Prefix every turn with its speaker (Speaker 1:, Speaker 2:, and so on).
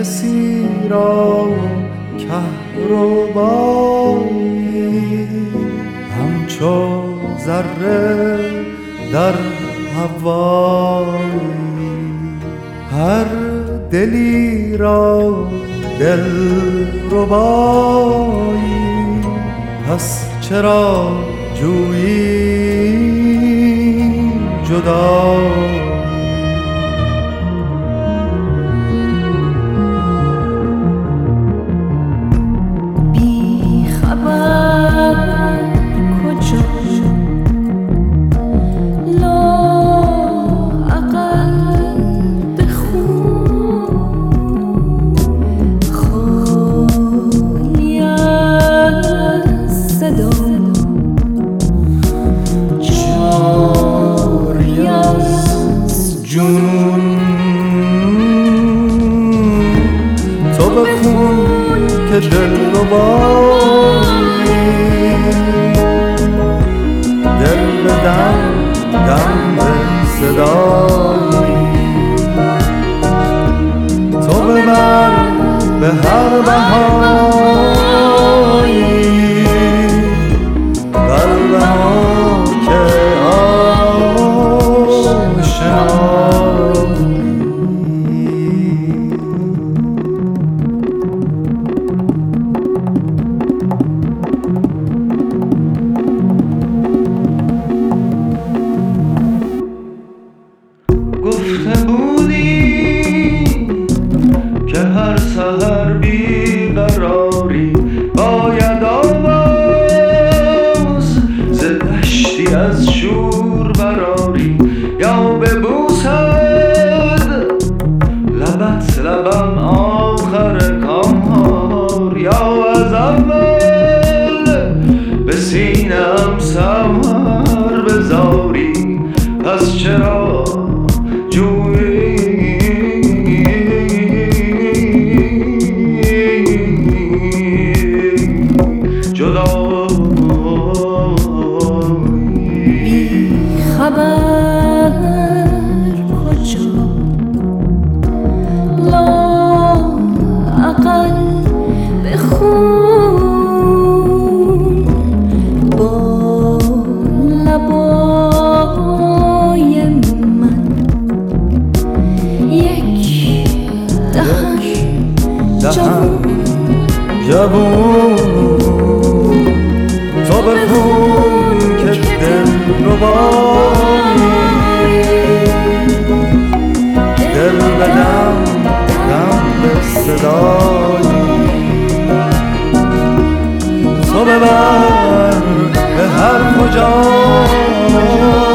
Speaker 1: کسی را کهربایی همچو ذره در هوایی هر دلی را دلربایی پس چرا جویی جدایی تو بخون که دلربایی دل به دم دم به صدایی تو ببر به هر بهایی بر بها که
Speaker 2: گفته بودی که هر سحر بیقراری باید آواز ز دشتی از شور براری یا ببوسد لبت لبم آخر کار یا از اول به سینه‌ام سمر بذاری پس چرا
Speaker 3: خبر کجا لااقل بخون با لبای من یک دهن
Speaker 1: جوون تو بخون که دلربایی دل به دم دم به صدایی تو ببر به هر کجا